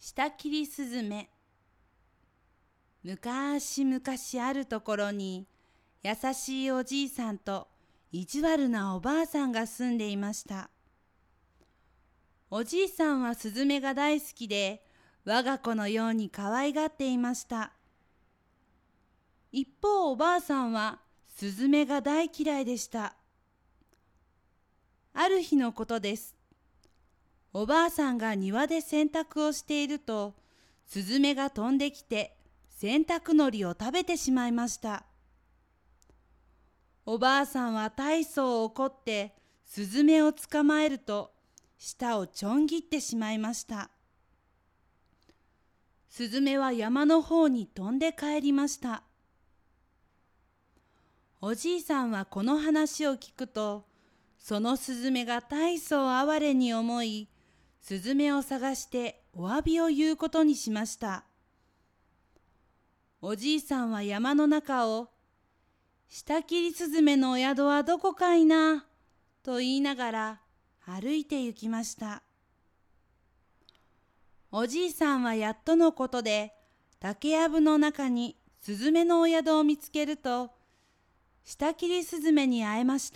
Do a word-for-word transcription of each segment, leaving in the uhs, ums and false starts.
下切りすずめ。むかしむかしあるところに、優しいおじいさんと意地悪なおばあさんが住んでいました。おじいさんはすずめが大好きで、我が子のように可愛がっていました。一方おばあさんはすずめが大嫌いでした。ある日のことです。おばあさんが庭で洗濯をしていると、すずめが飛んできて洗濯のりを食べてしまいました。おばあさんは大層怒ってすずめを捕まえると、舌をちょん切ってしまいました。すずめは山の方に飛んで帰りました。おじいさんはこの話を聞くと、そのすずめが大層哀れに思い、すずめを探してお詫びを言うことにしました。おじいさんは山の中を、下切りすずめのお宿はどこかいな、と言いながら歩いて行きました。おじいさんはやっとのことで、竹やぶの中にすずめのお宿を見つけると、下切りすずめに会えました。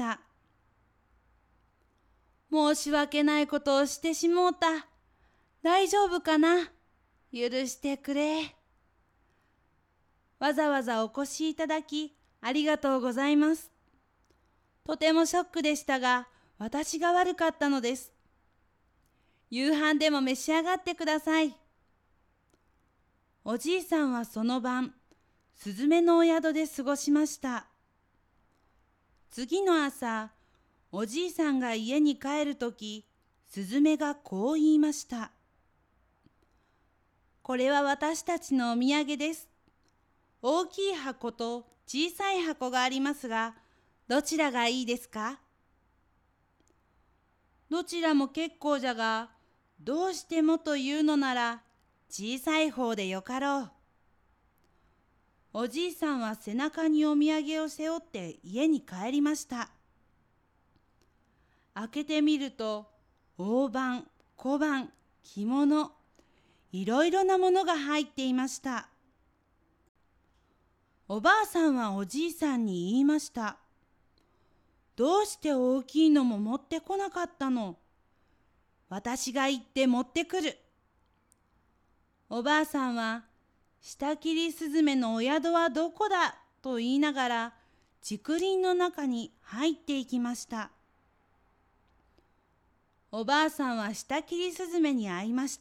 申し訳ないことをしてしもうた。大丈夫かな？許してくれ。わざわざお越しいただきありがとうございます。とてもショックでしたが、私が悪かったのです。夕飯でも召し上がってください。おじいさんはその晩、すずめのお宿で過ごしました。次の朝、おじいさんが家に帰るとき、すずめがこう言いました。これは私たちのお土産です。大きい箱と小さい箱がありますが、どちらがいいですか？どちらも結構じゃが、どうしてもというのなら、小さい方でよかろう。おじいさんは背中にお土産を背負って家に帰りました。開けてみると、大判、小判、着物、いろいろなものが入っていました。おばあさんはおじいさんに言いました。どうして大きいのも持ってこなかったの？私が行って持ってくる。おばあさんは、下切りすずめのお宿はどこだと言いながら、竹林の中に入っていきました。おばあさんは下切りすずめに会いました。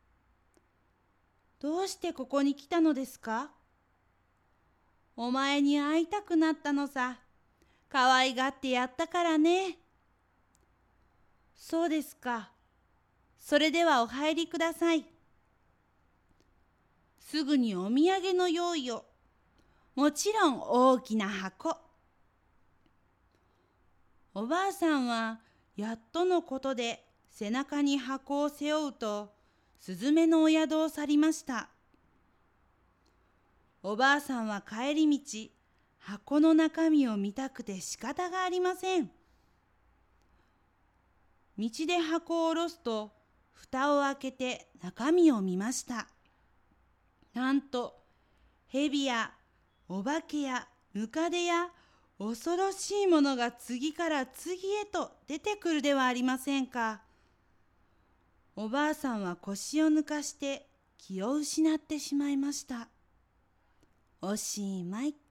どうしてここに来たのですか？お前に会いたくなったのさ。かわいがってやったからね。そうですか。それではお入りください。すぐにお土産の用意を。もちろん大きな箱。おばあさんはやっとのことで背中に箱を背負うと、すずめのお宿を去りました。おばあさんは帰り道、箱の中身を見たくて仕方がありません。道で箱を下ろすと、蓋を開けて中身を見ました。なんと、蛇やお化けやムカデや恐ろしいものが次から次へと出てくるではありませんか。おばあさんは腰を抜かして気を失ってしまいました。おしまい。